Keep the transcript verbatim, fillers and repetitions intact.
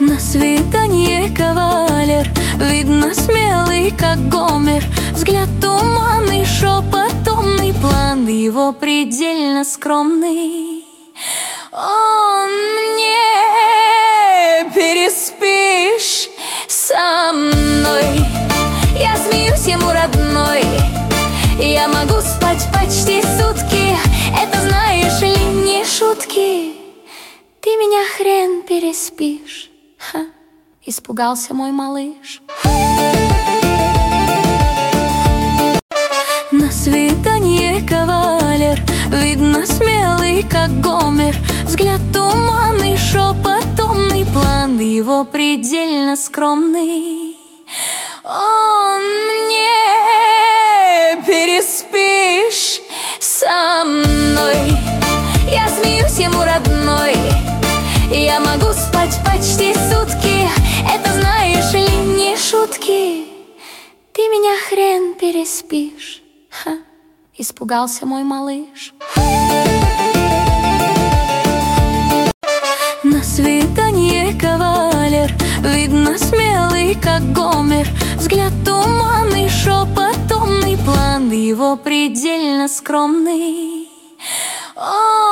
На свиданье кавалер, видно смелый, как Гомер. Взгляд туманный, шепот томный, план его предельно скромный. Он мне: переспишь со мной? Я смеюсь ему: родной, я могу спать почти сутки. Это, знаешь ли, не шутки. Ты меня, хрен, переспишь? Ха, испугался мой малыш. На свиданье кавалер, видно смелый, как Гомер. Взгляд туманный, шепот томный, план его предельно скромный. Он мне: переспишь со мной? Я смеюсь ему: родной, я могу спать почти сутки. Это, знаешь ли, не шутки. Ты меня, хрен, переспишь? Ха, испугался мой малыш. На свиданье кавалер, видно смелый, как Гомер. Взгляд туманный, шепот томный, план его предельно скромный.